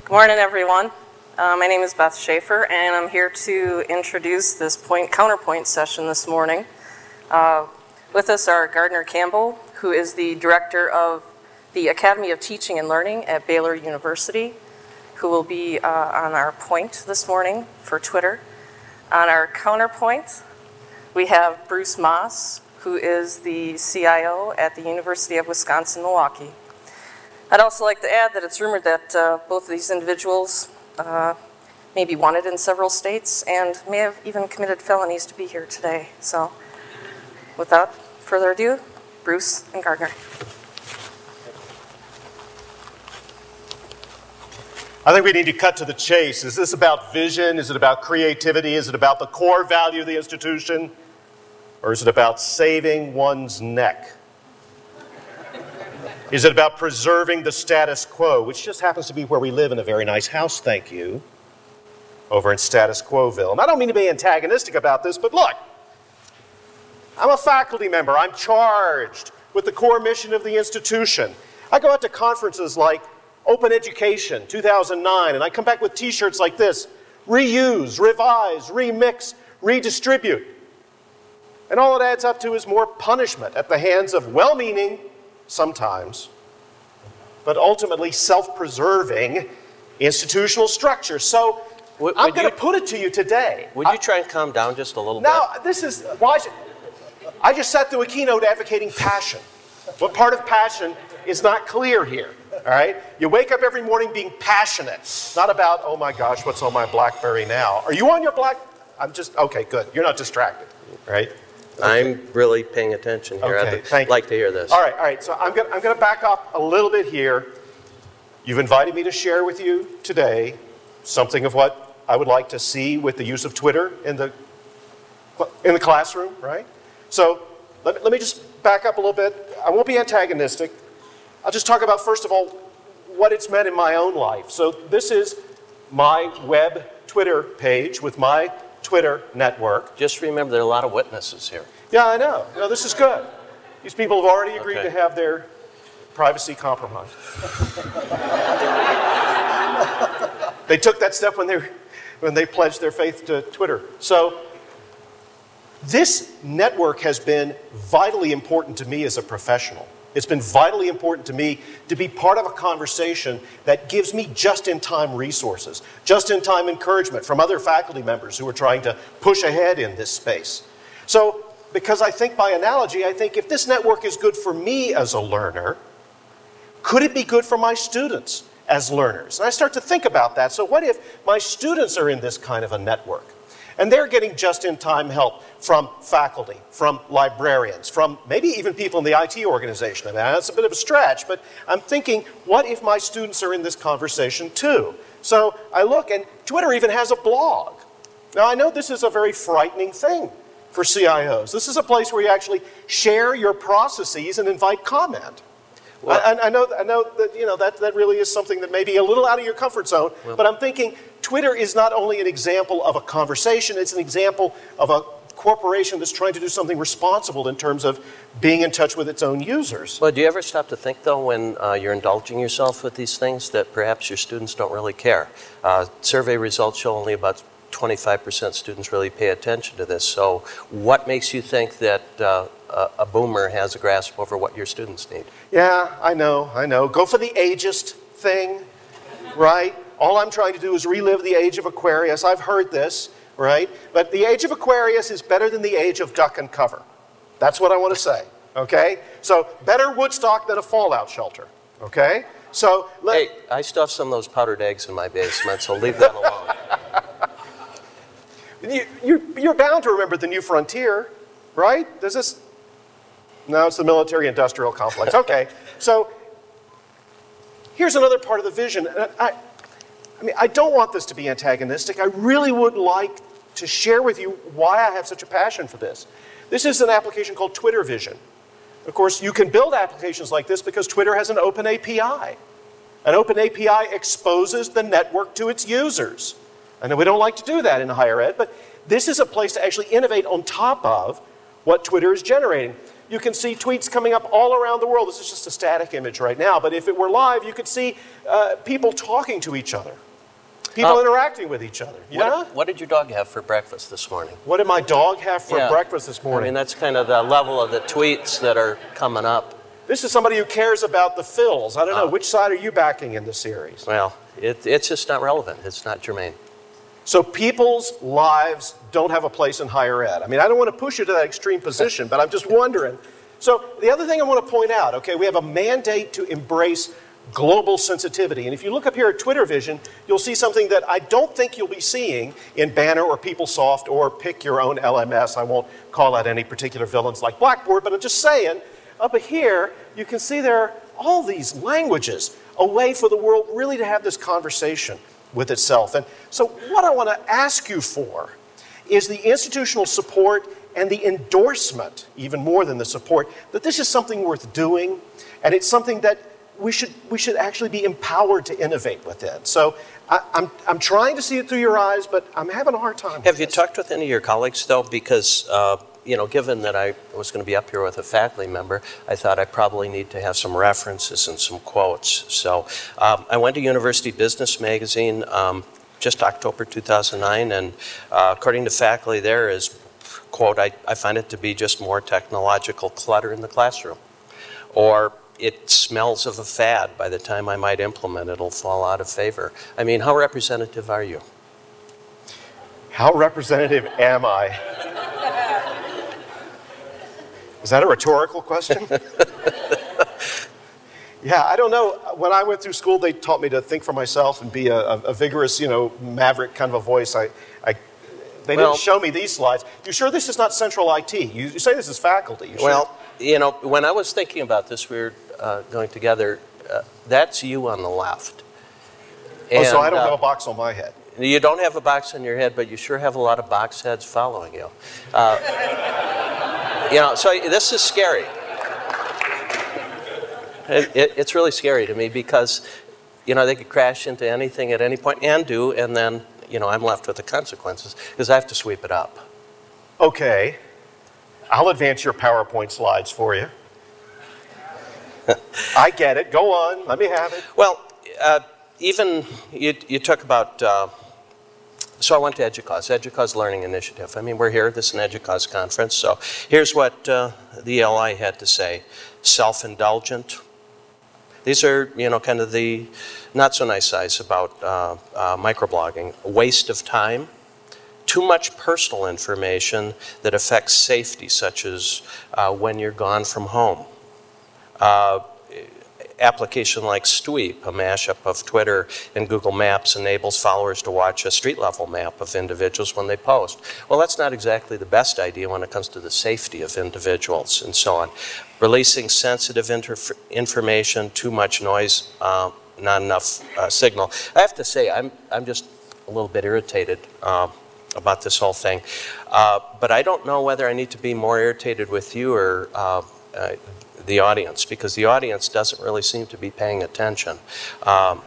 Good morning, everyone. My name is Beth Schaefer, and I'm here to introduce this counterpoint session this morning. With us are Gardner Campbell, who is the director of the Academy of Teaching and Learning at Baylor University, who will be on our point this morning for Twitter. On our counterpoint, we have Bruce Moss, who is the CIO at the University of Wisconsin-Milwaukee. I'd also like to add that it's rumored that both of these individuals may be wanted in several states and may have even committed felonies to be here today. So without further ado, Bruce and Gardner. I think we need to cut to the chase. Is this about vision? Is it about creativity? Is it about the core value of the institution? Or is it about saving one's neck? Is it about preserving the status quo, which just happens to be where we live in a very nice house, thank you, over in Status Quoville? And I don't mean to be antagonistic about this, but look, I'm a faculty member. I'm charged with the core mission of the institution. I go out to conferences like Open Education 2009, and I come back with t-shirts like this: reuse, revise, remix, redistribute. And all it adds up to is more punishment at the hands of well-meaning, sometimes, but ultimately self-preserving institutional structures. So I'm going to put it to you today. Would you try and calm down just a little bit? Now, this is, I just sat through a keynote advocating passion. What part of passion is not clear here, all right? You wake up every morning being passionate, not about, oh my gosh, what's on my BlackBerry now? Are you on your okay, good. You're not distracted, right? Okay. I'm really paying attention here. Okay, I'd like to hear this. All right. So I'm going to back up a little bit here. You've invited me to share with you today something of what I would like to see with the use of Twitter in the classroom, right? So let me just back up a little bit. I won't be antagonistic. I'll just talk about, first of all, what it's meant in my own life. So this is my web Twitter page with my Twitter network. Just remember, there are a lot of witnesses here. Yeah, I know. No, this is good. These people have already agreed to have their privacy compromised. They took that step when they pledged their faith to Twitter. So this network has been vitally important to me as a professional. It's been vitally important to me to be part of a conversation that gives me just-in-time resources, just-in-time encouragement from other faculty members who are trying to push ahead in this space. So, because I think by analogy, I think if this network is good for me as a learner, could it be good for my students as learners? And I start to think about that. So what if my students are in this kind of a network? And they're getting just-in-time help from faculty, from librarians, from maybe even people in the IT organization. I mean, that's a bit of a stretch, but I'm thinking, what if my students are in this conversation too? So I look, and Twitter even has a blog. Now, I know this is a very frightening thing for CIOs. This is a place where you actually share your processes and invite comment. Well, I know that that really is something that may be a little out of your comfort zone, but I'm thinking Twitter is not only an example of a conversation, it's an example of a corporation that's trying to do something responsible in terms of being in touch with its own users. Well, do you ever stop to think, though, when you're indulging yourself with these things, that perhaps your students don't really care? Survey results show only about 25% students really pay attention to this. So what makes you think that a boomer has a grasp over what your students need? Yeah, I know. Go for the ageist thing, right? All I'm trying to do is relive the age of Aquarius. I've heard this, right? But the age of Aquarius is better than the age of duck and cover. That's what I want to say, okay? So better Woodstock than a fallout shelter, okay? So hey, I still have some of those powdered eggs in my basement, so leave that alone. You're bound to remember the New Frontier, right? There's this... No, it's the military-industrial complex. Okay, so here's another part of the vision. I don't want this to be antagonistic. I really would like to share with you why I have such a passion for this. This is an application called Twitter Vision. Of course, you can build applications like this because Twitter has an open API. An open API exposes the network to its users. I know we don't like to do that in higher ed, but this is a place to actually innovate on top of what Twitter is generating. you can see tweets coming up all around the world. This is just a static image right now, but if it were live, you could see people talking to each other, people interacting with each other. Yeah? What did your dog have for breakfast this morning? What did my dog have for breakfast this morning? I mean, that's kind of the level of the tweets that are coming up. This is somebody who cares about the Phils. I don't know, which side are you backing in this series? Well, it's just not relevant. It's not germane. So people's lives don't have a place in higher ed. I mean, I don't want to push you to that extreme position, but I'm just wondering. So the other thing I want to point out, okay, we have a mandate to embrace global sensitivity. And if you look up here at Twitter Vision, you'll see something that I don't think you'll be seeing in Banner or PeopleSoft or pick your own LMS. I won't call out any particular villains like Blackboard, but I'm just saying, up here, you can see there are all these languages, a way for the world really to have this conversation with itself. And so what I want to ask you for is the institutional support and the endorsement, even more than the support, that this is something worth doing, and it's something that we should actually be empowered to innovate within. So I'm trying to see it through your eyes, but I'm having a hard time. Have you talked with any of your colleagues, though? Because, given that I was going to be up here with a faculty member, I thought I probably need to have some references and some quotes. So I went to University Business Magazine just October 2009, and according to faculty there is, quote, I find it to be just more technological clutter in the classroom. Or it smells of a fad. By the time I might implement it, it'll fall out of favor. I mean, how representative are you? How representative am I? Is that a rhetorical question? Yeah, I don't know. When I went through school, they taught me to think for myself and be a vigorous, maverick kind of a voice. They didn't show me these slides. You sure this is not central IT? You say this is faculty. You sure? Well, when I was thinking about this, we were going together, that's you on the left. And, so I don't have a box on my head. You don't have a box on your head, but you sure have a lot of box heads following you. So this is scary. It's really scary to me because, they could crash into anything at any point and do, and then, I'm left with the consequences because I have to sweep it up. Okay. I'll advance your PowerPoint slides for you. I get it. Go on. Let me have it. Well, even you talk about, so I went to EDUCAUSE Learning Initiative. I mean, we're here. This is an EDUCAUSE conference. So here's what the ELI had to say. Self-indulgent. These are, kind of the not so nice sides about microblogging. Waste of time. Too much personal information that affects safety, such as when you're gone from home. Application like Stweep, a mashup of Twitter and Google Maps, enables followers to watch a street-level map of individuals when they post. Well, that's not exactly the best idea when it comes to the safety of individuals and so on. Releasing sensitive information, too much noise, not enough signal. I have to say, I'm just a little bit irritated about this whole thing. But I don't know whether I need to be more irritated with you or the audience, because the audience doesn't really seem to be paying attention. So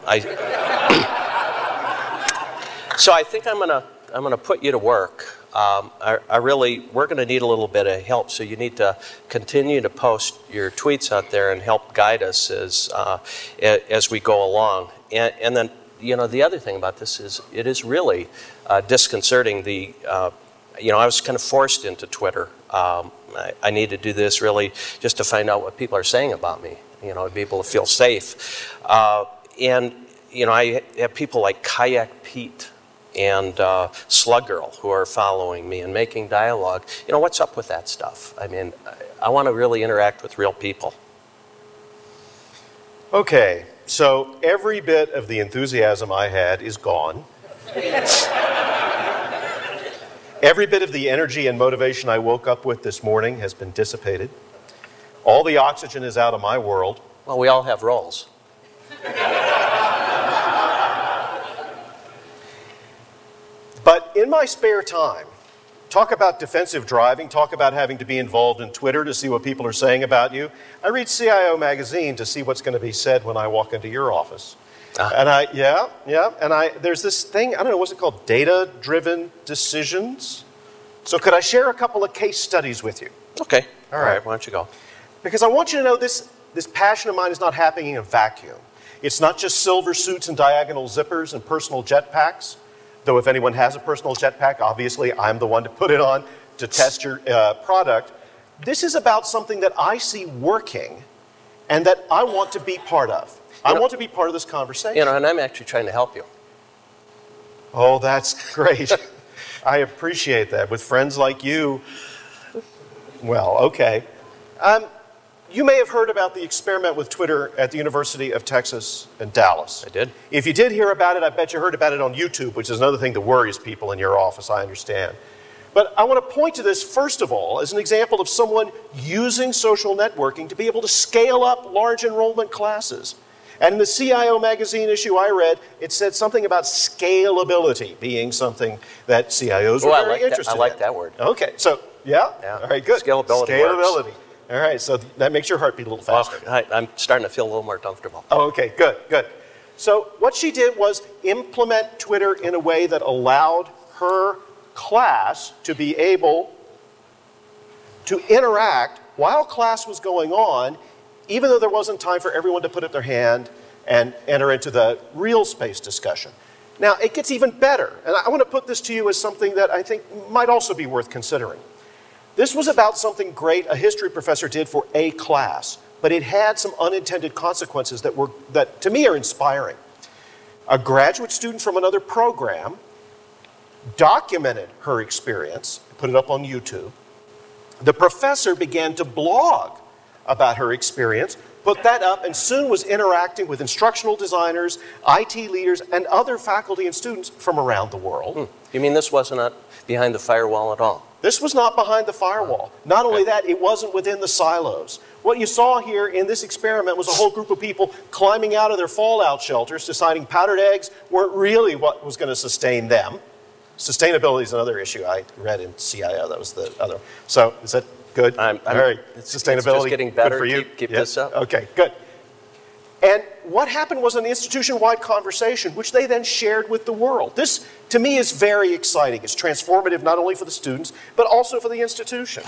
I think I'm gonna put you to work. We're gonna need a little bit of help, so you need to continue to post your tweets out there and help guide us as we go along. And then, the other thing about this is it is really disconcerting. I was kind of forced into Twitter. I need to do this really just to find out what people are saying about me, to be able to feel safe. And I have people like Kayak Pete and Slug Girl who are following me and making dialogue. What's up with that stuff? I mean, I want to really interact with real people. Okay, so every bit of the enthusiasm I had is gone. Every bit of the energy and motivation I woke up with this morning has been dissipated. All the oxygen is out of my world. Well, we all have roles. But in my spare time, talk about defensive driving, talk about having to be involved in Twitter to see what people are saying about you. I read CIO Magazine to see what's going to be said when I walk into your office. And there's this thing, I don't know, what's it called? Data-driven decisions? So could I share a couple of case studies with you? Okay. All All right. right. Why don't you go? Because I want you to know this passion of mine is not happening in a vacuum. It's not just silver suits and diagonal zippers and personal jetpacks, though if anyone has a personal jetpack, obviously I'm the one to put it on to test your product. This is about something that I see working and that I want to be part of. I want to be part of this conversation. You know, and I'm actually trying to help you. Oh, that's great. I appreciate that. With friends like you, well, okay. You may have heard about the experiment with Twitter at the University of Texas in Dallas. I did. If you did hear about it, I bet you heard about it on YouTube, which is another thing that worries people in your office, I understand. But I want to point to this, first of all, as an example of someone using social networking to be able to scale up large enrollment classes. And in the CIO magazine issue I read, it said something about scalability being something that CIOs were very interested in. I like that word. Okay, so, yeah? All right, good. Scalability works. All right, so that makes your heart beat a little faster. Well, I'm starting to feel a little more comfortable. Oh, okay, good, good. So what she did was implement Twitter in a way that allowed her class to be able to interact while class was going on, even though there wasn't time for everyone to put up their hand and enter into the real space discussion. Now, it gets even better, and I want to put this to you as something that I think might also be worth considering. This was about something great a history professor did for a class, but it had some unintended consequences that to me are inspiring. A graduate student from another program documented her experience, put it up on YouTube. The professor began to blog about her experience, put that up, and soon was interacting with instructional designers, IT leaders, and other faculty and students from around the world. You mean this wasn't behind the firewall at all? This was not behind the firewall. Not only that, it wasn't within the silos. What you saw here in this experiment was a whole group of people climbing out of their fallout shelters, deciding powdered eggs weren't really what was going to sustain them. Sustainability is another issue I read in CIO. That was the other. So is that good? All right. Sustainability. It's just getting better. Good for you. Keep this up. Okay, good. And what happened was an institution-wide conversation, which they then shared with the world. This, to me, is very exciting. It's transformative not only for the students, but also for the institution.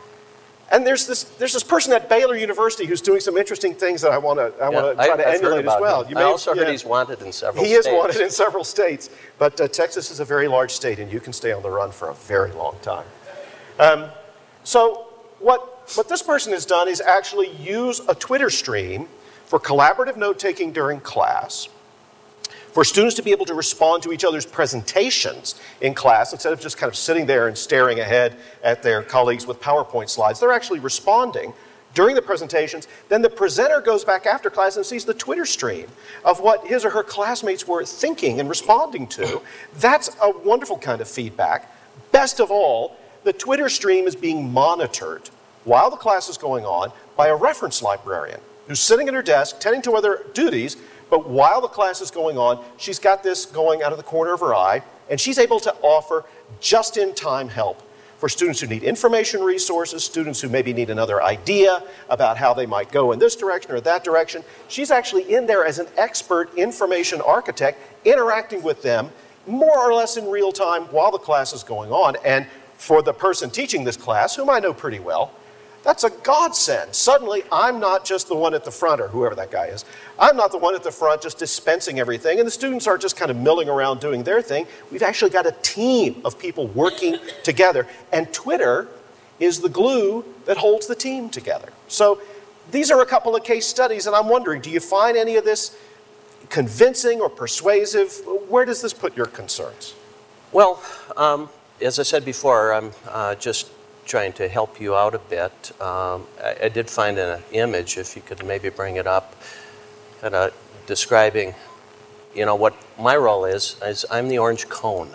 And there's this person at Baylor University who's doing some interesting things that I want to try to emulate as well. I also heard he's wanted in several states. He is wanted in several states, but Texas is a very large state, and you can stay on the run for a very long time. So what this person has done is actually use a Twitter stream for collaborative note-taking during class, for students to be able to respond to each other's presentations in class instead of just kind of sitting there and staring ahead at their colleagues with PowerPoint slides. They're actually responding during the presentations. Then the presenter goes back after class and sees the Twitter stream of what his or her classmates were thinking and responding to. That's a wonderful kind of feedback. Best of all, the Twitter stream is being monitored while the class is going on by a reference librarian who's sitting at her desk, tending to other duties, but while the class is going on, she's got this going out of the corner of her eye, and she's able to offer just-in-time help for students who need information resources, students who maybe need another idea about how they might go in this direction or that direction. She's actually in there as an expert information architect, interacting with them more or less in real time while the class is going on. And for the person teaching this class, whom I know pretty well, that's a godsend. Suddenly, I'm not just the one at the front, or whoever that guy is. I'm not the one at the front just dispensing everything, and the students are just kind of milling around doing their thing. We've actually got a team of people working together, and Twitter is the glue that holds the team together. So these are a couple of case studies, and I'm wondering, do you find any of this convincing or persuasive? Where does this put your concerns? Well, as I said before, I'm just trying to help you out a bit. I did find an image, if you could maybe bring it up, kind of describing, what my role is I'm the orange cone.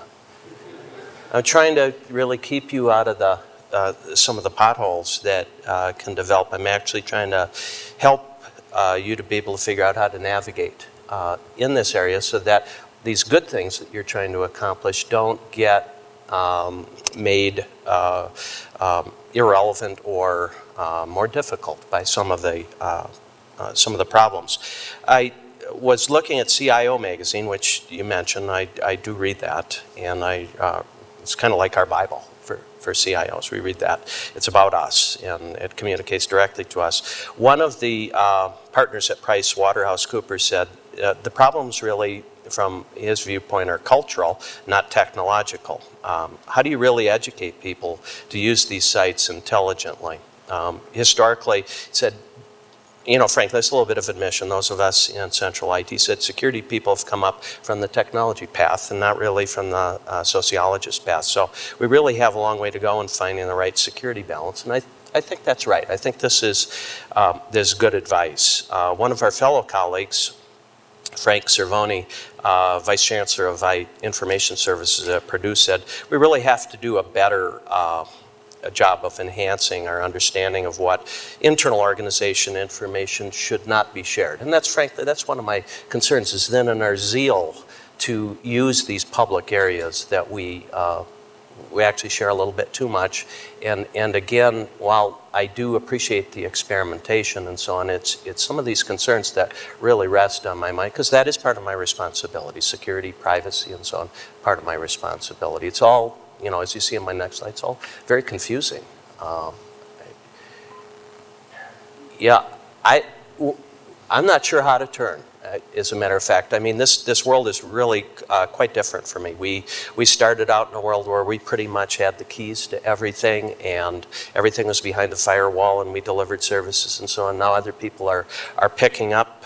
I'm trying to really keep you out of some of the potholes that can develop. I'm actually trying to help you to be able to figure out how to navigate in this area so that these good things that you're trying to accomplish don't get made irrelevant or more difficult by some of the problems. I was looking at CIO magazine, which you mentioned. I do read that, and it's kind of like our Bible for CIOs. We read that. It's about us, and it communicates directly to us. One of the partners at PricewaterhouseCoopers said the problems really, from his viewpoint, are cultural, not technological. How do you really educate people to use these sites intelligently? Historically, he said, you know, frankly, that's a little bit of admission. Those of us in central IT said security people have come up from the technology path and not really from the sociologist path. So we really have a long way to go in finding the right security balance. And I think that's right. I think this is good advice. One of our fellow colleagues, Frank Cervoni, Vice Chancellor of Information Services at Purdue, said we really have to do a better job of enhancing our understanding of what internal organization information should not be shared. And that's, frankly, that's one of my concerns, is then in our zeal to use these public areas that we actually share a little bit too much. And again, while I do appreciate the experimentation and so on, it's some of these concerns that really rest on my mind, because that is part of my responsibility, security, privacy, and so on, part of my responsibility. It's all, you know, as you see in my next slide, it's all very confusing. I'm not sure how to turn, as a matter of fact. I mean, this world is really quite different for me. We started out in a world where we pretty much had the keys to everything, and everything was behind the firewall, and we delivered services and so on. Now other people are picking up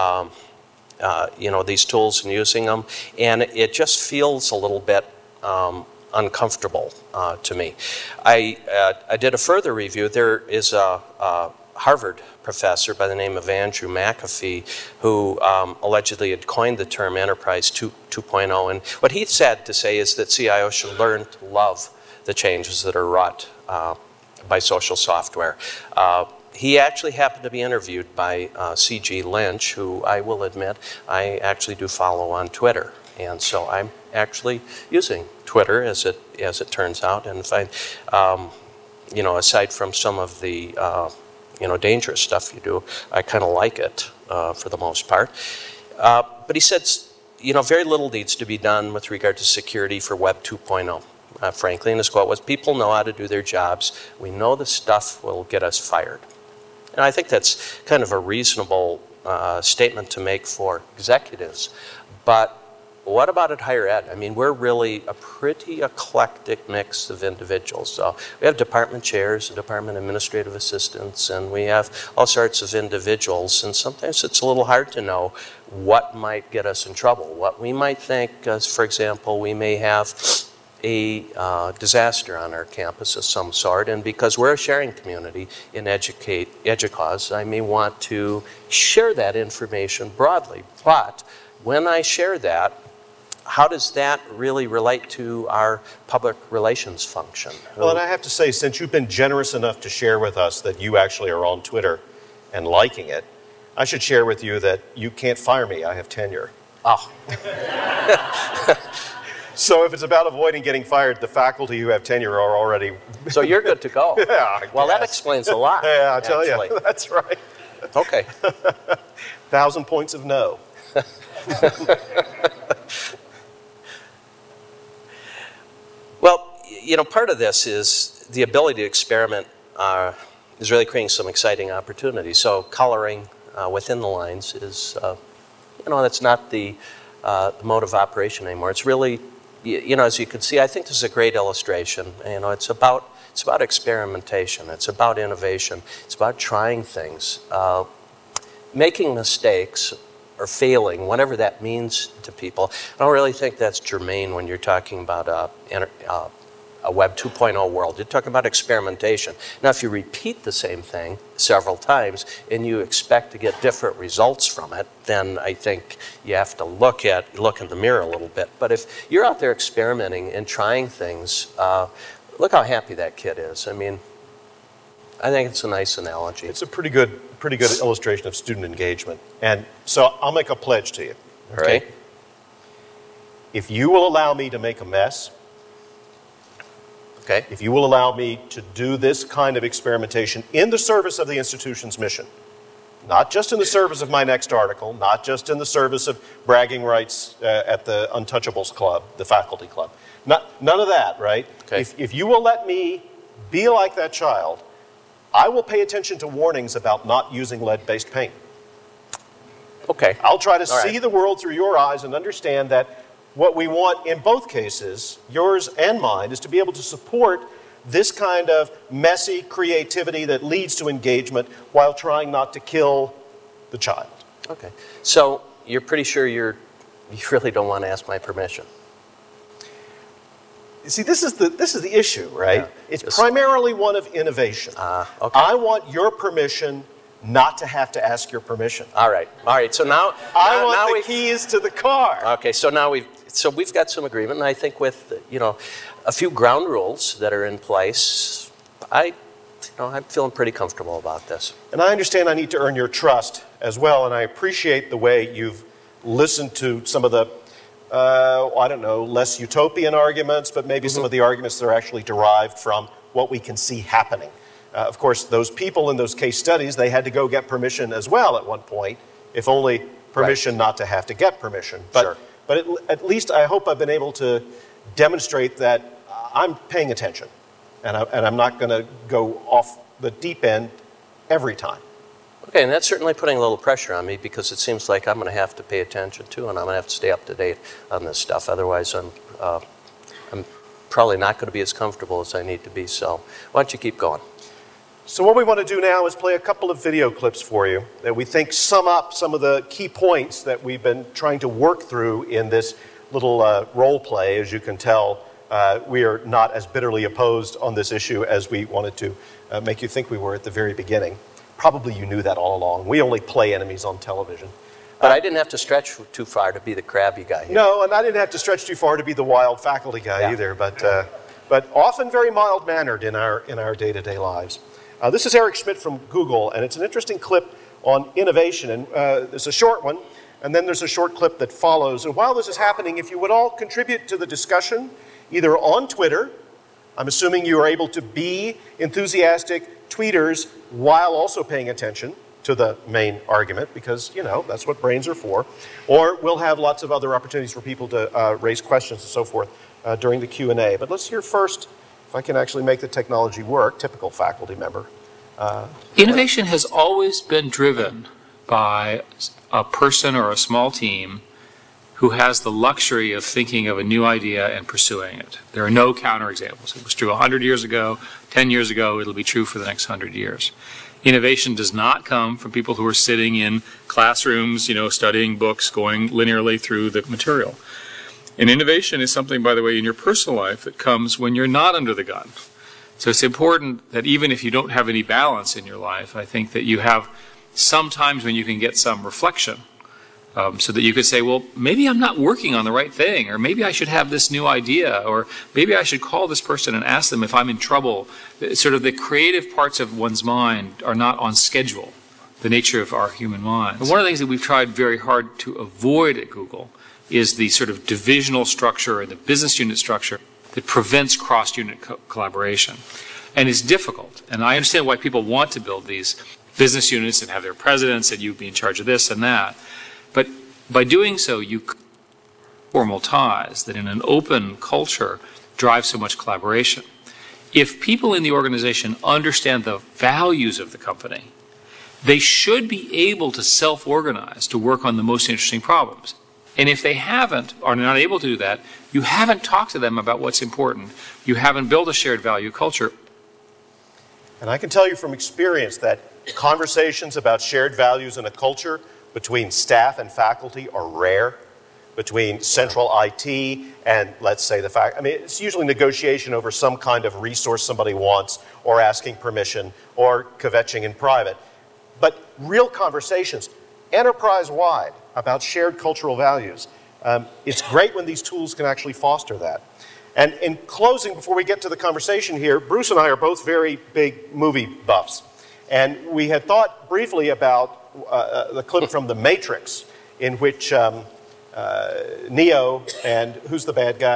you know, these tools and using them, and it just feels a little bit uncomfortable to me. I did a further review. There is a Harvard professor by the name of Andrew McAfee who allegedly had coined the term Enterprise 2.0. And what he said to say is that CIOs should learn to love the changes that are wrought by social software. He actually happened to be interviewed by C.G. Lynch, who I will admit I actually do follow on Twitter. And so I'm actually using Twitter, as it turns out, and find, you know, aside from some of the you know, dangerous stuff you do, I kind of like it for the most part. But he said, you know, very little needs to be done with regard to security for Web 2.0. Frankly, and his quote was, "People know how to do their jobs. We know the stuff will get us fired." And I think that's kind of a reasonable statement to make for executives. But what about at higher ed? I mean, we're really a pretty eclectic mix of individuals. So we have department chairs, department administrative assistants, and we have all sorts of individuals. And sometimes it's a little hard to know what might get us in trouble. What we might think, for example, we may have a disaster on our campus of some sort, and because we're a sharing community in EDUCAUSE, I may want to share that information broadly. But when I share that, how does that really relate to our public relations function? Well, and I have to say, since you've been generous enough to share with us that you actually are on Twitter and liking it, I should share with you that you can't fire me. I have tenure. Oh. So if it's about avoiding getting fired, the faculty who have tenure are already... So you're good to go. Yeah, well, that explains a lot. Yeah, I'll tell you. That's right. Okay. 1,000 points of no. Well, you know, part of this is the ability to experiment is really creating some exciting opportunities. So coloring within the lines is, you know, that's not the mode of operation anymore. It's really, you know, as you can see, I think this is a great illustration. You know, it's about experimentation. It's about innovation. It's about trying things. Making mistakes or failing, whatever that means to people, I don't really think that's germane when you're talking about a Web 2.0 world. You're talking about experimentation. Now, if you repeat the same thing several times and you expect to get different results from it, then I think you have to look in the mirror a little bit. But if you're out there experimenting and trying things, look how happy that kid is. I mean, I think it's a nice analogy. It's a pretty good illustration of student engagement. And so I'll make a pledge to you. All right? Okay. If you will allow me to make a mess, okay, if you will allow me to do this kind of experimentation in the service of the institution's mission, not just in the service of my next article, not just in the service of bragging rights at the Untouchables Club, the faculty club. None of that, right? Okay. If you will let me be like that child, I will pay attention to warnings about not using lead-based paint. Okay. I'll try to All see right. the world through your eyes and understand that what we want in both cases, yours and mine, is to be able to support this kind of messy creativity that leads to engagement while trying not to kill the child. Okay. So you're pretty sure you really don't want to ask my permission? You see, this is the issue, right? Yeah. It's Just- primarily one of innovation. Okay. I want your permission not to have to ask your permission. All right. So now I now want the we've- keys to the car. Okay. So now we've got some agreement, and I think with a few ground rules that are in place, I'm feeling pretty comfortable about this. And I understand I need to earn your trust as well, and I appreciate the way you've listened to some of the, less utopian arguments, but maybe some of the arguments that are actually derived from what we can see happening. Of course, those people in those case studies, they had to go get permission as well at one point, if only permission not to have to get permission. Sure. But at least I hope I've been able to demonstrate that I'm paying attention, and I'm not going to go off the deep end every time. Okay, and that's certainly putting a little pressure on me because it seems like I'm going to have to pay attention to, and I'm going to have to stay up to date on this stuff. Otherwise, I'm probably not going to be as comfortable as I need to be. So why don't you keep going? So what we want to do now is play a couple of video clips for you that we think sum up some of the key points that we've been trying to work through in this little role play. As you can tell, we are not as bitterly opposed on this issue as we wanted to make you think we were at the very beginning. Probably you knew that all along. We only play enemies on television. But I didn't have to stretch too far to be the crabby guy here. No, and I didn't have to stretch too far to be the wild faculty guy either, but often very mild-mannered in our day-to-day lives. This is Eric Schmidt from Google, and it's an interesting clip on innovation. And there's a short one, and then there's a short clip that follows. And while this is happening, if you would all contribute to the discussion, either on Twitter, I'm assuming you are able to be enthusiastic tweeters while also paying attention to the main argument, because, that's what brains are for. Or we'll have lots of other opportunities for people to raise questions and so forth during the Q&A. But let's hear first, if I can actually make the technology work, typical faculty member. Innovation has always been driven by a person or a small team who has the luxury of thinking of a new idea and pursuing it. There are no counterexamples. It was true 100 years ago, 10 years ago, it'll be true for the next 100 years. Innovation does not come from people who are sitting in classrooms, studying books, going linearly through the material. And innovation is something, by the way, in your personal life that comes when you're not under the gun. So it's important that even if you don't have any balance in your life, I think that you have some times when you can get some reflection. So that you could say, well, maybe I'm not working on the right thing, or maybe I should have this new idea, or maybe I should call this person and ask them if I'm in trouble. Sort of the creative parts of one's mind are not on schedule, the nature of our human minds. And one of the things that we've tried very hard to avoid at Google is the sort of divisional structure and the business unit structure that prevents cross-unit collaboration. And it's difficult. And I understand why people want to build these business units and have their presidents and you be in charge of this and that. But by doing so, you formal ties that in an open culture drive so much collaboration. If people in the organization understand the values of the company, they should be able to self-organize to work on the most interesting problems. And if they haven't, or are not able to do that, you haven't talked to them about what's important. You haven't built a shared value culture. And I can tell you from experience that conversations about shared values in a culture between staff and faculty are rare, between central IT and, let's say, it's usually negotiation over some kind of resource somebody wants, or asking permission, or kvetching in private. But real conversations, enterprise-wide, about shared cultural values. It's great when these tools can actually foster that. And in closing, before we get to the conversation here, Bruce and I are both very big movie buffs. And we had thought briefly about the clip from The Matrix, in which Neo and who's the bad guy?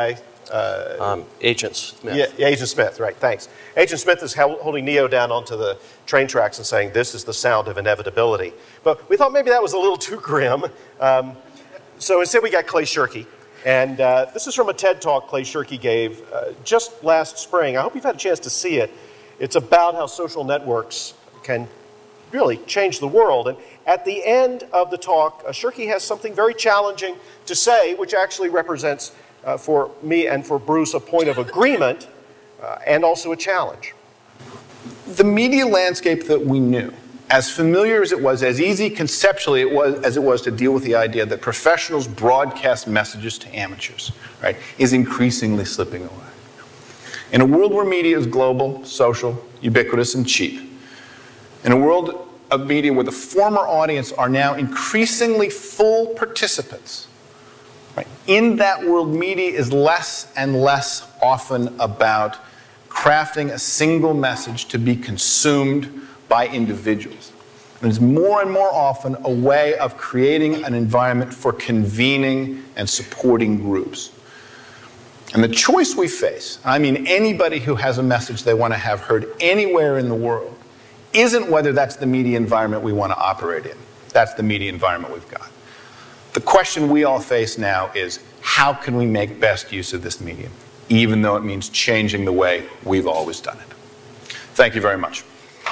Agent Smith. Yeah, Agent Smith, right, thanks. Agent Smith is holding Neo down onto the train tracks and saying, this is the sound of inevitability. But we thought maybe that was a little too grim. So instead we got Clay Shirky. And this is from a TED Talk Clay Shirky gave just last spring. I hope you've had a chance to see it. It's about how social networks can really change the world. And at the end of the talk, Shirky has something very challenging to say, which actually represents, for me and for Bruce, a point of agreement and also a challenge. The media landscape that we knew, as familiar as it was, as easy conceptually as it was to deal with the idea that professionals broadcast messages to amateurs, right, is increasingly slipping away. In a world where media is global, social, ubiquitous, and cheap, in a world of media where the former audience are now increasingly full participants, right, in that world, media is less and less often about crafting a single message to be consumed by individuals. And it's more and more often a way of creating an environment for convening and supporting groups. And the choice we face, I mean anybody who has a message they want to have heard anywhere in the world, isn't whether that's the media environment we want to operate in. That's the media environment we've got. The question we all face now is, how can we make best use of this medium, even though it means changing the way we've always done it? Thank you very much.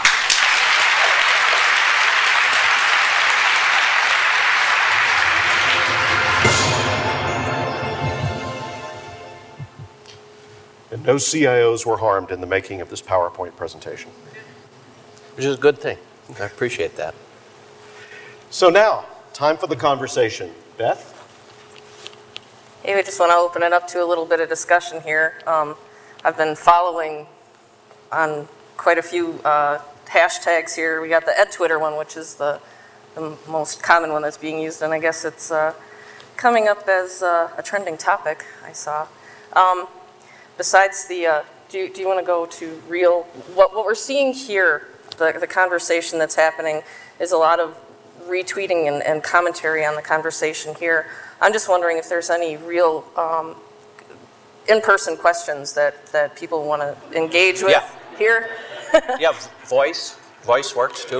And no CIOs were harmed in the making of this PowerPoint presentation. Which is a good thing. I appreciate that. So now, time for the conversation. Beth? Hey, we just want to open it up to a little bit of discussion here. I've been following on quite a few hashtags here. We got the EdTwitter one, which is the most common one that's being used, and I guess it's coming up as a trending topic, I saw. Besides the, do you want to go to real, what we're seeing here, the conversation that's happening is a lot of retweeting and commentary on the conversation here. I'm just wondering if there's any real in-person questions that people want to engage with here. Yeah, voice works too.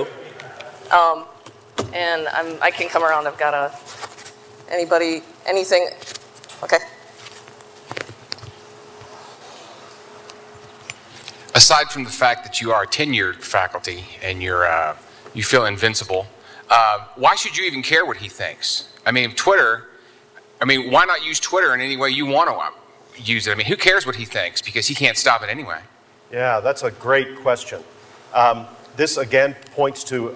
And I can come around. I've got anything? Okay. Aside from the fact that you are a tenured faculty and you feel invincible, why should you even care what he thinks? I mean, why not use Twitter in any way you want to use it? I mean, who cares what he thinks, because he can't stop it anyway? Yeah, that's a great question. This, again, points to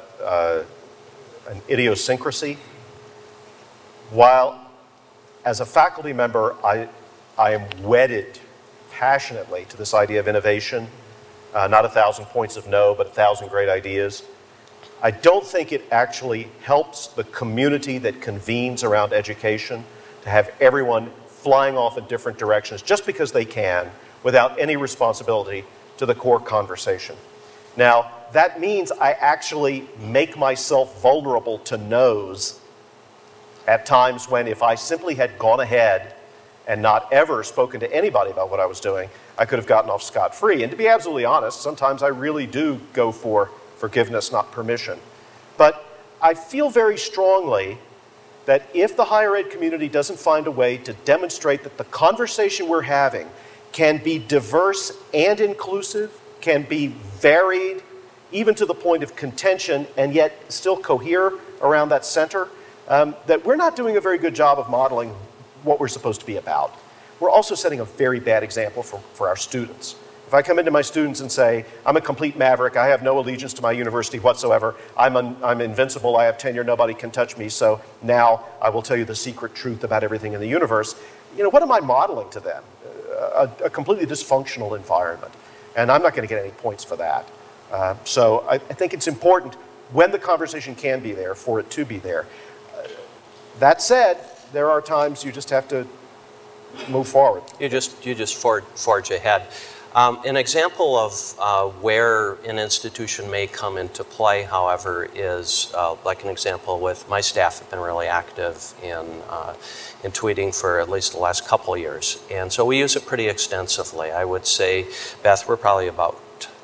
an idiosyncrasy. While, as a faculty member, I am wedded passionately to this idea of innovation, not 1,000 points of no, but 1,000 great ideas. I don't think it actually helps the community that convenes around education to have everyone flying off in different directions just because they can, without any responsibility to the core conversation. Now, that means I actually make myself vulnerable to no's at times when, if I simply had gone ahead and not ever spoken to anybody about what I was doing, I could have gotten off scot-free. And to be absolutely honest, sometimes I really do go for forgiveness, not permission. But I feel very strongly that if the higher ed community doesn't find a way to demonstrate that the conversation we're having can be diverse and inclusive, can be varied, even to the point of contention, and yet still cohere around that center, that we're not doing a very good job of modeling what we're supposed to be about. We're also setting a very bad example for our students. If I come into my students and say, I'm a complete maverick, I have no allegiance to my university whatsoever, I'm invincible, I have tenure, nobody can touch me, so now I will tell you the secret truth about everything in the universe, what am I modeling to them? A completely dysfunctional environment. And I'm not going to get any points for that. So I think it's important, when the conversation can be there, for it to be there. That said, there are times you just have to move forward. You just forge ahead. An example of where an institution may come into play, however, is like an example with my staff have been really active in tweeting for at least the last couple of years. And so we use it pretty extensively. I would say, Beth, we're probably about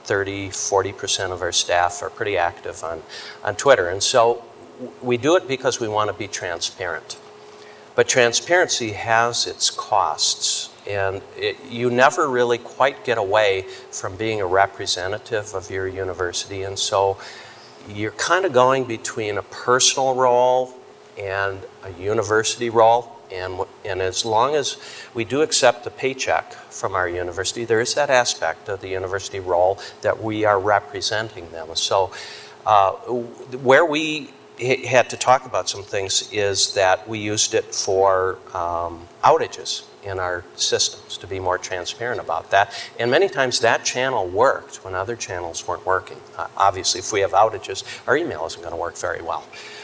30–40% of our staff are pretty active on Twitter. And so we do it because we want to be transparent. But transparency has its costs. And you never really quite get away from being a representative of your university. And so you're kind of going between a personal role and a university role. And as long as we do accept the paycheck from our university, there is that aspect of the university role that we are representing them. So where we had to talk about some things is that we used it for outages in our systems to be more transparent about that. And many times that channel worked when other channels weren't working. Obviously, if we have outages, our email isn't going to work very well.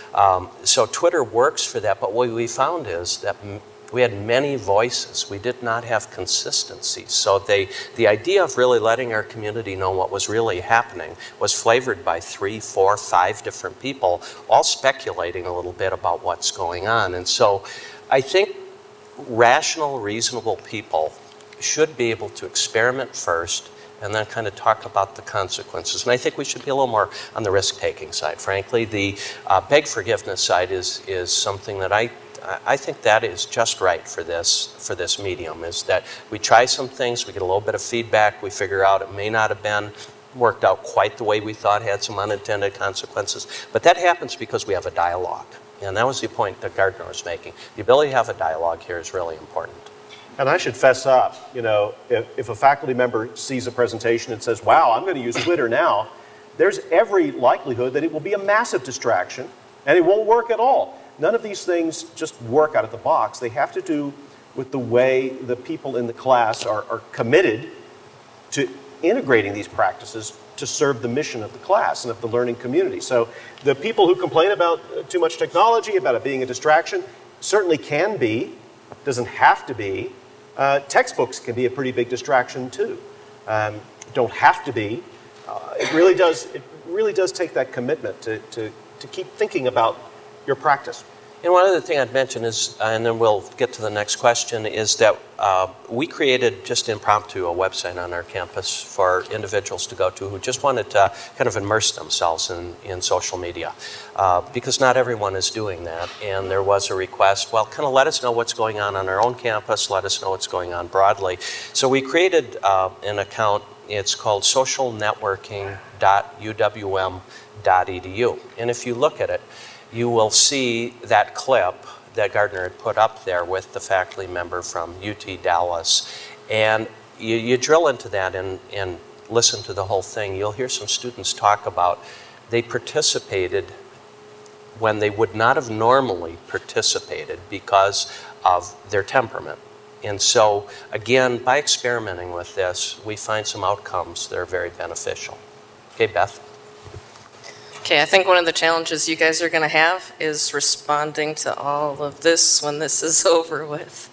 So Twitter works for that, but what we found is that we had many voices. We did not have consistency. So the idea of really letting our community know what was really happening was flavored by 3, 4, 5 different people, all speculating a little bit about what's going on. And so I think rational, reasonable people should be able to experiment first and then kind of talk about the consequences. And I think we should be a little more on the risk-taking side. Frankly, the beg forgiveness side is something that I think that is just right for this medium, is that we try some things, we get a little bit of feedback, we figure out it may not have been worked out quite the way we thought, had some unintended consequences. But that happens because we have a dialogue. And that was the point that Gardner was making. The ability to have a dialogue here is really important. And I should fess up, if a faculty member sees a presentation and says, wow, I'm going to use Twitter now, there's every likelihood that it will be a massive distraction and it won't work at all. None of these things just work out of the box. They have to do with the way the people in the class are committed to integrating these practices to serve the mission of the class and of the learning community. So the people who complain about too much technology, about it being a distraction, certainly can be, doesn't have to be. Textbooks can be a pretty big distraction too. Don't have to be. It really does take that commitment to keep thinking about your practice. And one other thing I'd mention is, and then we'll get to the next question, is that we created just impromptu a website on our campus for individuals to go to who just wanted to kind of immerse themselves in social media. Because not everyone is doing that. And there was a request, well, kind of let us know what's going on our own campus, let us know what's going on broadly. So we created an account. It's called socialnetworking.uwm.edu. And if you look at it, you will see that clip that Gardner had put up there with the faculty member from UT Dallas. And you drill into that and listen to the whole thing. You'll hear some students talk about they participated when they would not have normally participated because of their temperament. And so, again, by experimenting with this, we find some outcomes that are very beneficial. Okay, Beth? Okay, I think one of the challenges you guys are going to have is responding to all of this when this is over with.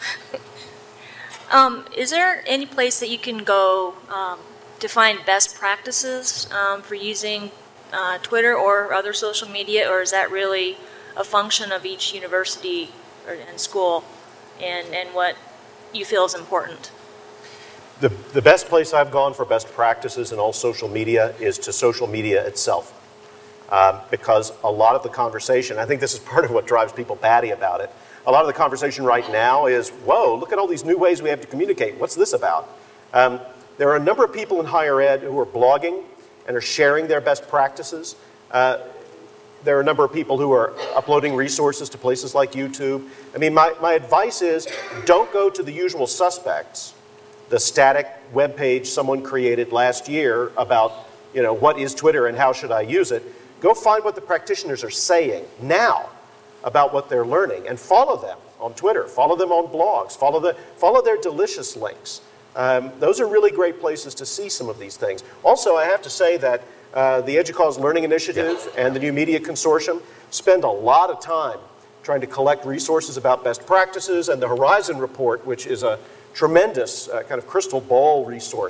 Is there any place that you can go to find best practices for using Twitter or other social media, or is that really a function of each university and school and what you feel is important? The best place I've gone for best practices in all social media is to social media itself. Because a lot of the conversation, I think this is part of what drives people batty about it, a lot of the conversation right now is, whoa, look at all these new ways we have to communicate. What's this about? There are a number of people in higher ed who are blogging and are sharing their best practices. There are a number of people who are uploading resources to places like YouTube. I mean, my advice is don't go to the usual suspects, the static web page someone created last year about, what is Twitter and how should I use it. Go find what the practitioners are saying now about what they're learning and follow them on Twitter, follow them on blogs, follow their delicious links. Those are really great places to see some of these things. Also, I have to say that the EDUCAUSE Learning Initiative and the New Media Consortium spend a lot of time trying to collect resources about best practices, and the Horizon Report, which is a tremendous kind of crystal ball resource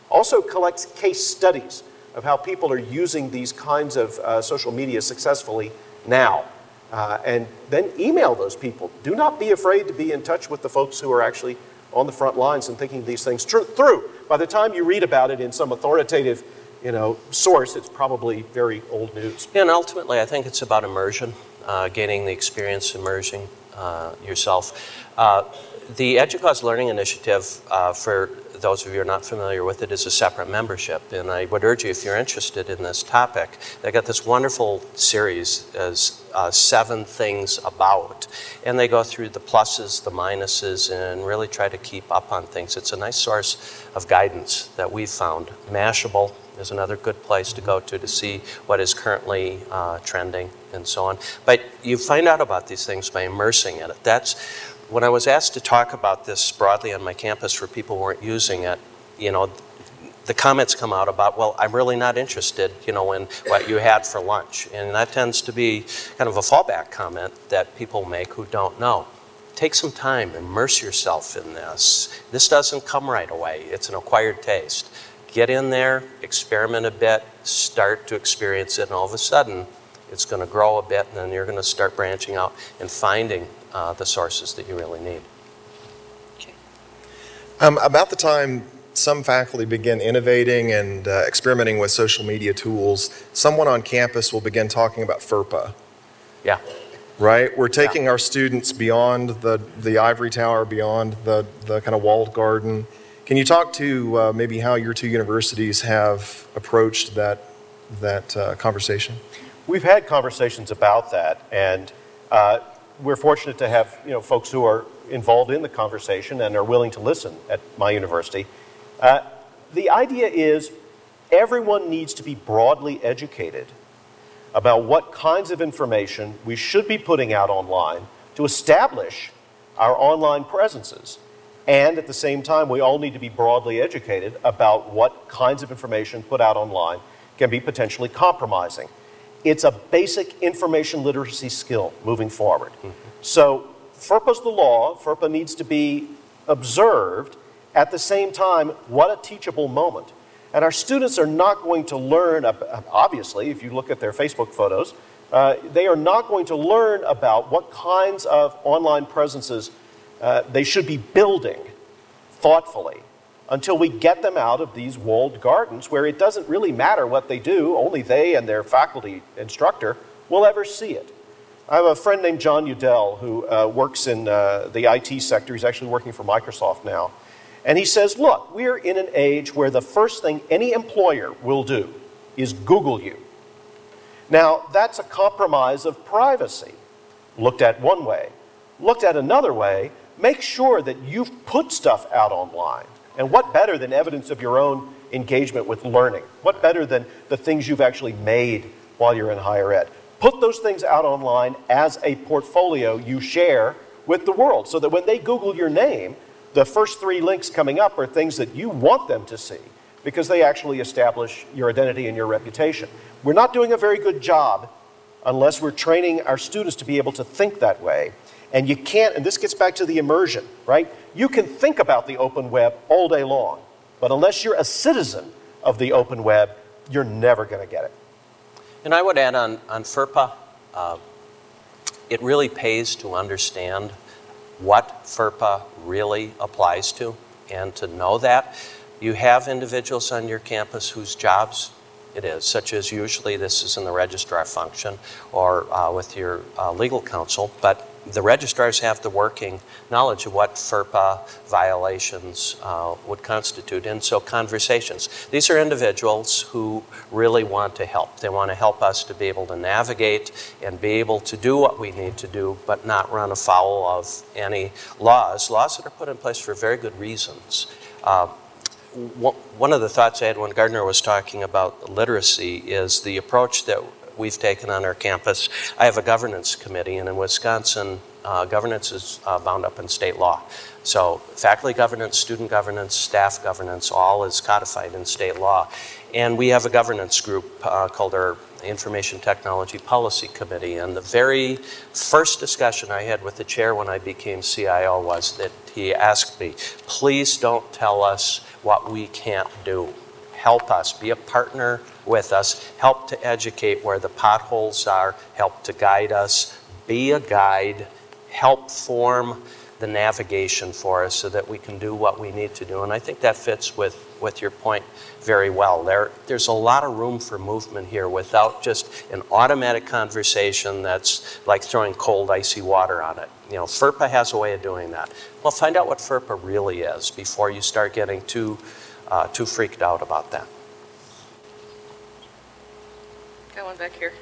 Also collects case studies of how people are using these kinds of social media successfully now. And then email those people. Do not be afraid to be in touch with the folks who are actually on the front lines and thinking these things through. By the time you read about it in some authoritative source, it's probably very old news. And ultimately, I think it's about immersion, gaining the experience, immersing yourself. The EDUCAUSE Learning Initiative, for those of you who are not familiar with it, is a separate membership. And I would urge you, if you're interested in this topic, they got this wonderful series as 7 things about. And they go through the pluses, the minuses, and really try to keep up on things. It's a nice source of guidance that we've found. Mashable is another good place to go to see what is currently trending and so on. But you find out about these things by immersing in it. That's when I was asked to talk about this broadly on my campus for people who weren't using it, the comments come out about, well, I'm really not interested, in what you had for lunch. And that tends to be kind of a fallback comment that people make who don't know. Take some time, immerse yourself in this. This doesn't come right away. It's an acquired taste. Get in there, experiment a bit, start to experience it, and all of a sudden, it's going to grow a bit, and then you're going to start branching out and finding the sources that you really need. Okay. About the time some faculty begin innovating and experimenting with social media tools, someone on campus will begin talking about FERPA. Yeah. Right? We're taking our students beyond the ivory tower, beyond the kind of walled garden. Can you talk to maybe how your 2 universities have approached that conversation? We've had conversations about that, and we're fortunate to have folks who are involved in the conversation and are willing to listen at my university. The idea is everyone needs to be broadly educated about what kinds of information we should be putting out online to establish our online presences. And at the same time, we all need to be broadly educated about what kinds of information put out online can be potentially compromising. It's a basic information literacy skill moving forward. Mm-hmm. So FERPA's the law. FERPA needs to be observed. At the same time, what a teachable moment. And our students are not going to learn, obviously, if you look at their Facebook photos, they are not going to learn about what kinds of online presences they should be building thoughtfully until we get them out of these walled gardens where it doesn't really matter what they do, only they and their faculty instructor will ever see it. I have a friend named John Udell who works in the IT sector. He's actually working for Microsoft now. And he says, look, we're in an age where the first thing any employer will do is Google you. Now, that's a compromise of privacy, looked at one way. Looked at another way, make sure that you've put stuff out online. And what better than evidence of your own engagement with learning? What better than the things you've actually made while you're in higher ed? Put those things out online as a portfolio you share with the world so that when they Google your name, the first 3 links coming up are things that you want them to see because they actually establish your identity and your reputation. We're not doing a very good job unless we're training our students to be able to think that way. And you can't, and this gets back to the immersion, right? You can think about the open web all day long, but unless you're a citizen of the open web, you're never going to get it. And I would add on FERPA, it really pays to understand what FERPA really applies to, and to know that. You have individuals on your campus whose jobs it is, such as usually this is in the registrar function or with your legal counsel, but the registrars have the working knowledge of what FERPA violations would constitute, and so conversations. These are individuals who really want to help. They want to help us to be able to navigate and be able to do what we need to do, but not run afoul of any laws that are put in place for very good reasons. One of the thoughts I had when Gardner was talking about literacy is the approach that we've taken on our campus. I have a governance committee, and in Wisconsin, governance is bound up in state law. So faculty governance, student governance, staff governance, all is codified in state law. And we have a governance group called our Information Technology Policy Committee. And the very first discussion I had with the chair when I became CIO was that he asked me, please don't tell us what we can't do. Help us, be a partner with us, help to educate where the potholes are, help to guide us, be a guide, help form the navigation for us so that we can do what we need to do. And I think that fits with your point very well. There's a lot of room for movement here without just an automatic conversation that's like throwing cold, icy water on it. You know, FERPA has a way of doing that. Well, find out what FERPA really is before you start getting too freaked out about that. Got one back here.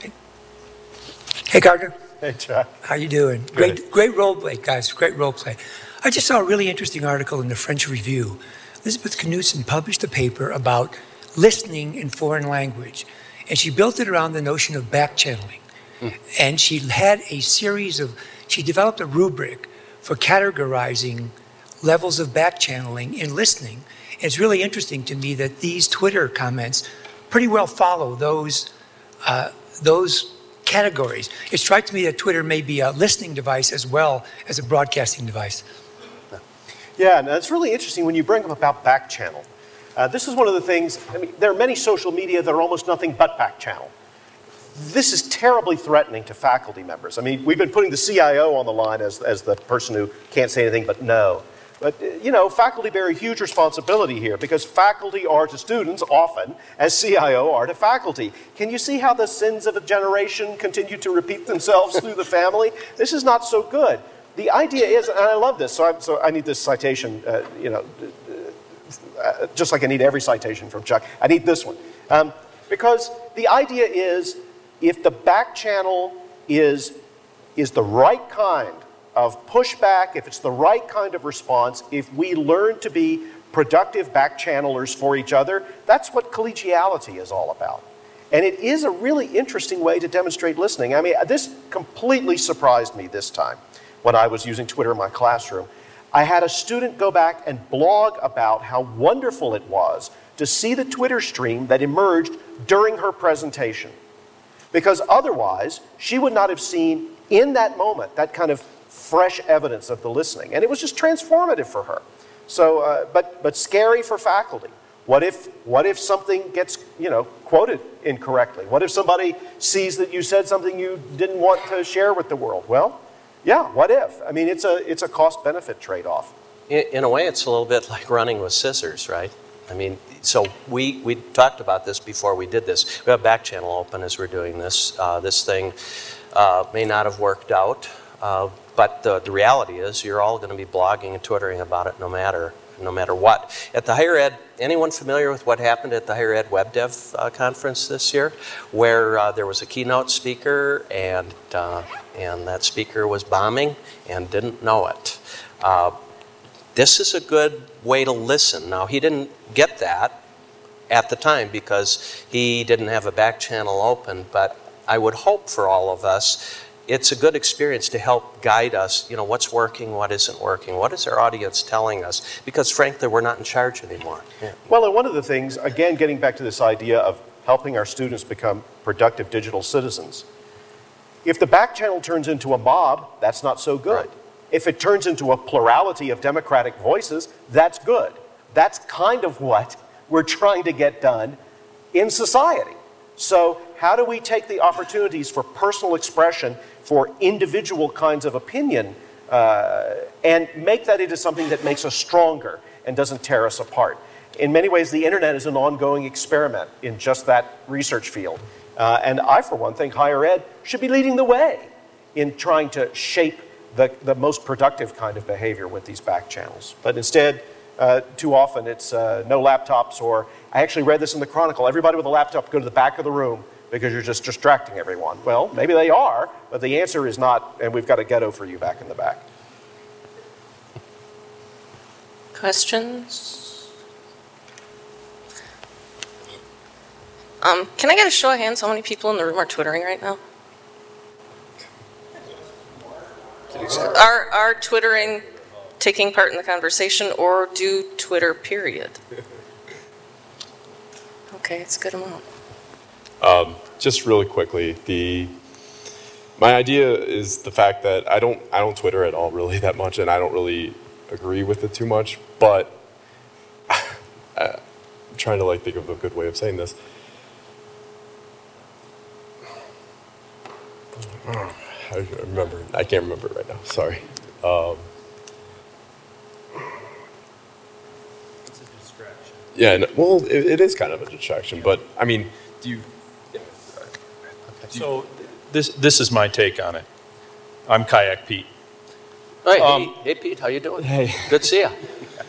Hey, Gardner. Hey, Chuck. How you doing? Great role play, guys. Great role play. I just saw a really interesting article in the French Review. Elizabeth Knudsen published a paper about listening in foreign language, and she built it around the notion of back-channeling. And she had a series of, she developed a rubric for categorizing levels of back-channeling in listening. And it's really interesting to me that these Twitter comments pretty well follow those categories. It strikes me that Twitter may be a listening device as well as a broadcasting device. Yeah, and it's really interesting when you bring up about back channel. This is one of the things, I mean, there are many social media that are almost nothing but back channel. This is terribly threatening to faculty members. I mean, we've been putting the CIO on the line as the person who can't say anything but no. But, you know, faculty bear a huge responsibility here because faculty are to students often as CIO are to faculty. Can you see how the sins of a generation continue to repeat themselves through the family? This is not so good. The idea is, and I love this, so I need this citation, just like I need every citation from Chuck. I need this one. Because the idea is, if the back channel is the right kind of pushback, if it's the right kind of response, if we learn to be productive back channelers for each other, that's what collegiality is all about. And it is a really interesting way to demonstrate listening. I mean, this completely surprised me this time when I was using Twitter in my classroom. I had a student go back and blog about how wonderful it was to see the Twitter stream that emerged during her presentation. Because otherwise, she would not have seen in that moment that kind of fresh evidence of the listening. And it was just transformative for her. So, but scary for faculty. What if something gets, quoted incorrectly? What if somebody sees that you said something you didn't want to share with the world? Well, yeah, what if? I mean, it's a cost-benefit trade-off. In a way, it's a little bit like running with scissors, right? I mean, so we talked about this before we did this. We have back channel open as we're doing this. This thing may not have worked out, but the reality is you're all going to be blogging and twittering about it no matter what. At the higher ed, anyone familiar with what happened at the higher ed web dev conference this year, where there was a keynote speaker and that speaker was bombing and didn't know it. This is a good way to listen. Now, he didn't get that at the time because he didn't have a back channel open, but I would hope for all of us, it's a good experience to help guide us, what's working, what isn't working, what is our audience telling us, because frankly, we're not in charge anymore. Yeah. Well, and one of the things, again, getting back to this idea of helping our students become productive digital citizens, if the back channel turns into a mob, that's not so good. Right. If it turns into a plurality of democratic voices, that's good. That's kind of what we're trying to get done in society. So how do we take the opportunities for personal expression, for individual kinds of opinion, and make that into something that makes us stronger and doesn't tear us apart? In many ways, the internet is an ongoing experiment in just that research field. And I, for one, think higher ed should be leading the way in trying to shape the most productive kind of behavior with these back channels. But instead, too often it's no laptops, or I actually read this in the Chronicle, everybody with a laptop go to the back of the room because you're just distracting everyone. Well, maybe they are, but the answer is not, and we've got a ghetto for you back in the back. Questions? Can I get a show of hands how many people in the room are twittering right now? Are twittering taking part in the conversation, or do Twitter, period? Okay, it's a good amount. Just really quickly, my idea is the fact that I don't Twitter at all really that much, and I don't really agree with it too much, but trying to like think of a good way of saying this. I can't remember it right now. Sorry. It's a distraction. Yeah, no, well, it is kind of a distraction, but I mean, do you? Yeah. So this is my take on it. I'm Kayak Pete. Hey, Pete, how you doing? Hey. Good to see you.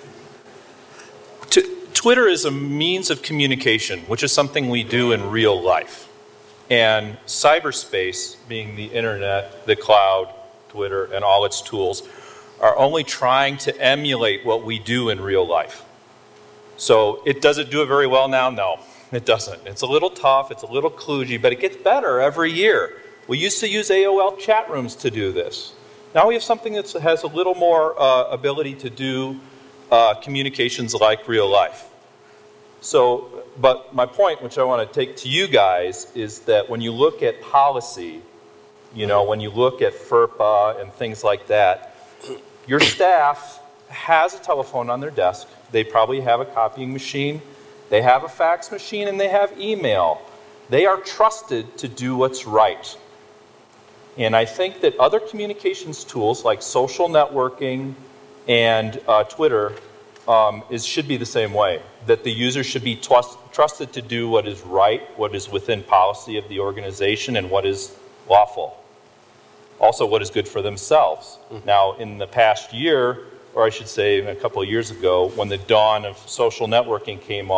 Twitter is a means of communication, which is something we do in real life. And cyberspace, being the internet, the cloud, Twitter, and all its tools, are only trying to emulate what we do in real life. So does it do it very well now? No, it doesn't. It's a little tough, it's a little kludgy, but it gets better every year. We used to use AOL chat rooms to do this. Now we have something that has a little more ability to do communications like real life. So, but my point, which I want to take to you guys, is that when you look at policy, when you look at FERPA and things like that, your staff has a telephone on their desk. They probably have a copying machine. They have a fax machine, and they have email. They are trusted to do what's right. And I think that other communications tools like social networking and Twitter should be the same way, that the user should be trusted to do what is right, what is within policy of the organization, and what is lawful. Also, what is good for themselves. Mm-hmm. Now, in the past year, or I should say a couple of years ago, when the dawn of social networking came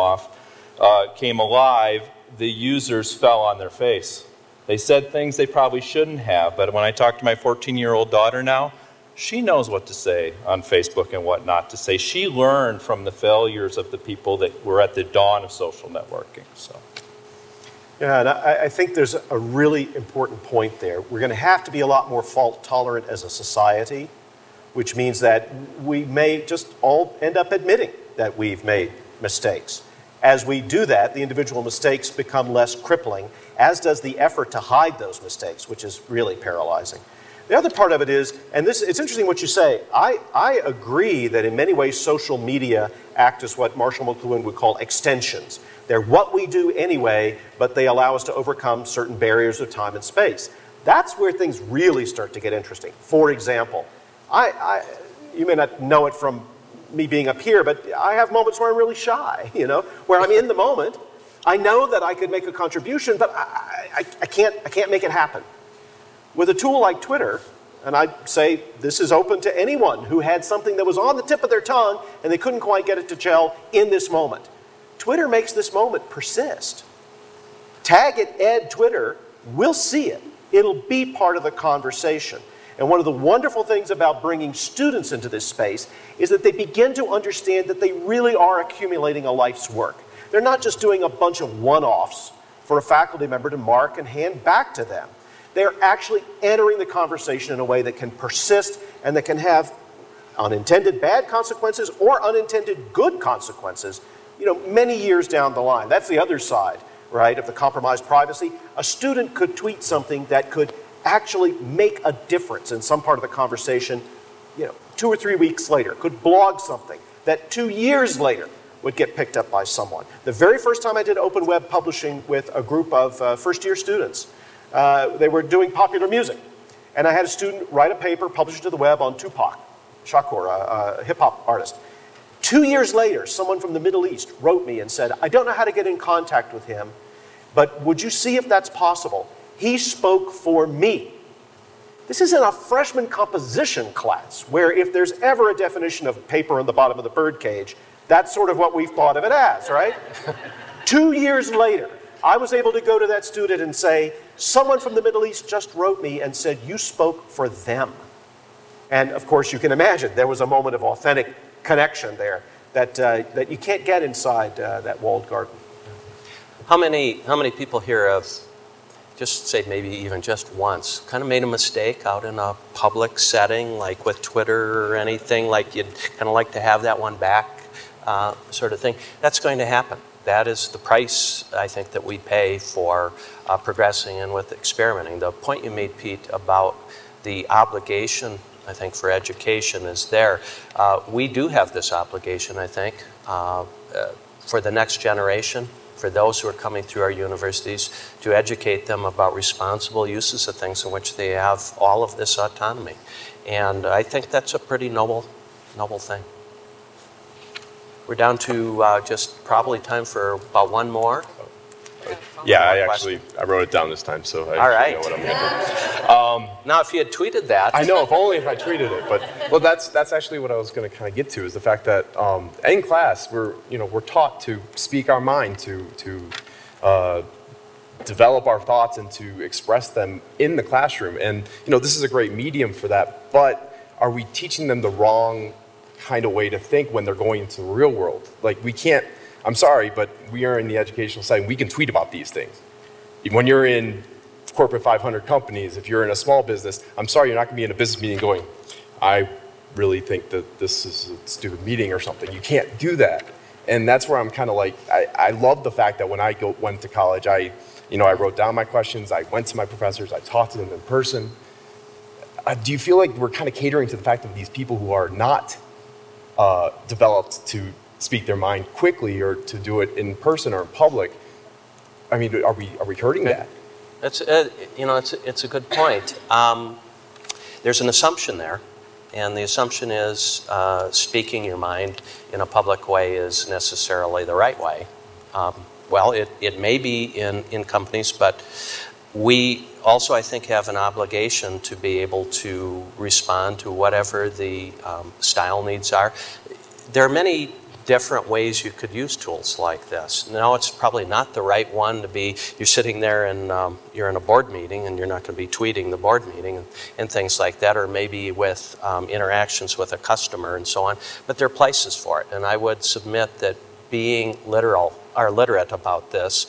alive, the users fell on their face. They said things they probably shouldn't have, but when I talk to my 14-year-old daughter now, she knows what to say on Facebook and what not to say. She learned from the failures of the people that were at the dawn of social networking. So. Yeah, and I think there's a really important point there. We're going to have to be a lot more fault tolerant as a society, which means that we may just all end up admitting that we've made mistakes. As we do that, the individual mistakes become less crippling, as does the effort to hide those mistakes, which is really paralyzing. The other part of it is, and it's interesting what you say, I agree that in many ways social media act as what Marshall McLuhan would call extensions. They're what we do anyway, but they allow us to overcome certain barriers of time and space. That's where things really start to get interesting. For example, you may not know it from me being up here, but I have moments where I'm really shy, where I'm in the moment. I know that I could make a contribution, but I can't make it happen. With a tool like Twitter, and I'd say this is open to anyone who had something that was on the tip of their tongue and they couldn't quite get it to gel in this moment. Twitter makes this moment persist. Tag it, Ed Twitter, we'll see it. It'll be part of the conversation. And one of the wonderful things about bringing students into this space is that they begin to understand that they really are accumulating a life's work. They're not just doing a bunch of one-offs for a faculty member to mark and hand back to them. They're actually entering the conversation in a way that can persist and that can have unintended bad consequences or unintended good consequences, many years down the line. That's the other side, right, of the compromised privacy. A student could tweet something that could actually make a difference in some part of the conversation, 2 or 3 weeks later, could blog something that 2 years later would get picked up by someone. The very first time I did open web publishing with a group of first-year students, they were doing popular music. And I had a student write a paper, publish it to the web on Tupac Shakur, a hip-hop artist. 2 years later, someone from the Middle East wrote me and said, I don't know how to get in contact with him, but would you see if that's possible? He spoke for me. This is in a freshman composition class, where if there's ever a definition of paper on the bottom of the birdcage, that's sort of what we've thought of it as, right? 2 years later, I was able to go to that student and say, someone from the Middle East just wrote me and said, you spoke for them. And of course, you can imagine there was a moment of authentic connection there that you can't get inside that walled garden. How many people here have, just say maybe even just once, kind of made a mistake out in a public setting, like with Twitter or anything, like you'd kind of like to have that one back sort of thing? That's going to happen. That is the price, I think, that we pay for progressing and with experimenting. The point you made, Pete, about the obligation, I think, for education is there. We do have this obligation, I think. for the next generation, for those who are coming through our universities, to educate them about responsible uses of things in which they have all of this autonomy. And I think that's a pretty noble thing. We're down to just probably time for about one more. Yeah, I wrote it down this time, so I All right. know what I'm thinking. Now, if you had tweeted that. I know, if I tweeted it, but well, that's actually what I was going to kind of get to, is the fact that in class we're taught to speak our mind, to develop our thoughts and to express them in the classroom, and this is a great medium for that. But are we teaching them the wrong kind of way to think when they're going into the real world? Like, we can't. I'm sorry, but we are in the educational setting. We can tweet about these things. When you're in corporate 500 companies, if you're in a small business, I'm sorry, you're not going to be in a business meeting going, I really think that this is a stupid meeting or something. You can't do that. And that's where I'm kind of like, I love the fact that when I went to college, I wrote down my questions, I went to my professors, I talked to them in person. Do you feel like we're kind of catering to the fact of these people who are not developed to speak their mind quickly or to do it in person or in public? I mean, are we hurting that? It's a good point. There's an assumption there, and the assumption is speaking your mind in a public way is necessarily the right way. Well, it may be in companies, but we also, I think, have an obligation to be able to respond to whatever the style needs are. There are many different ways you could use tools like this. Now, it's probably not the right one to be, you're sitting there and you're in a board meeting and you're not going to be tweeting the board meeting and things like that, or maybe with interactions with a customer and so on. But there are places for it, and I would submit that being literate about this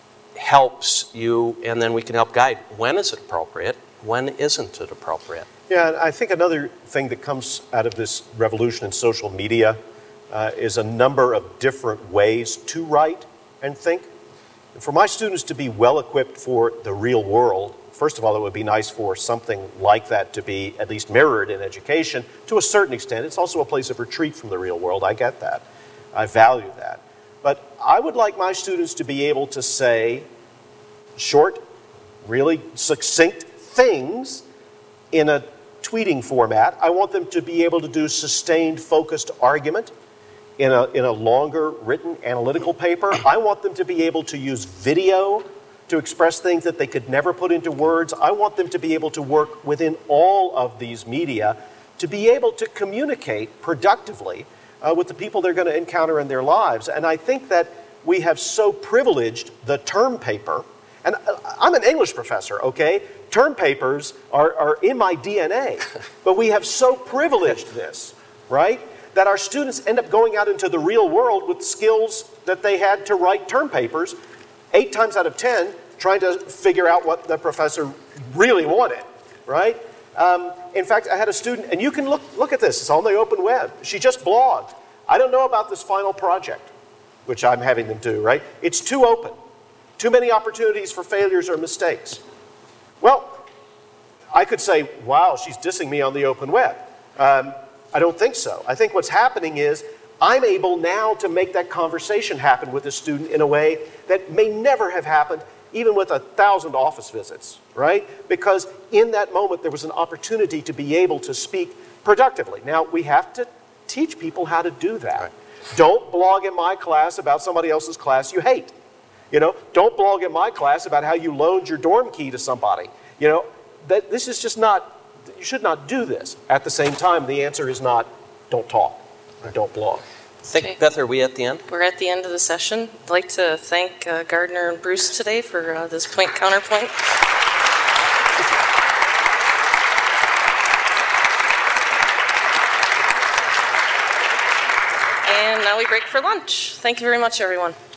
helps you, and then we can help guide when is it appropriate, when isn't it appropriate. Yeah, I think another thing that comes out of this revolution in social media is a number of different ways to write and think. And for my students to be well equipped for the real world, first of all, it would be nice for something like that to be at least mirrored in education to a certain extent. It's also a place of retreat from the real world. I get that. I value that. But I would like my students to be able to say short, really succinct things in a tweeting format. I want them to be able to do sustained, focused argument in a longer written analytical paper. I want them to be able to use video to express things that they could never put into words. I want them to be able to work within all of these media to be able to communicate productively with the people they're going to encounter in their lives. And I think that we have so privileged the term paper. And I'm an English professor, okay? Term papers are in my DNA. But we have so privileged this, right? That our students end up going out into the real world with skills that they had to write term papers 8 times out of 10 trying to figure out what the professor really wanted, right? In fact, I had a student, and you can look at this. It's on the open web. She just blogged. I don't know about this final project, which I'm having them do, right? It's too open. Too many opportunities for failures or mistakes. Well, I could say, wow, she's dissing me on the open web. I don't think so. I think what's happening is I'm able now to make that conversation happen with a student in a way that may never have happened even with 1,000 office visits, right? Because in that moment there was an opportunity to be able to speak productively. Now, we have to teach people how to do that. Right. Don't blog in my class about somebody else's class you hate. Don't blog in my class about how you loaned your dorm key to somebody. This is just not, you should not do this. At the same time, the answer is not, don't talk, or don't blog. Beth, are we at the end? We're at the end of the session. I'd like to thank Gardner and Bruce today for this point counterpoint. And now we break for lunch. Thank you very much, everyone.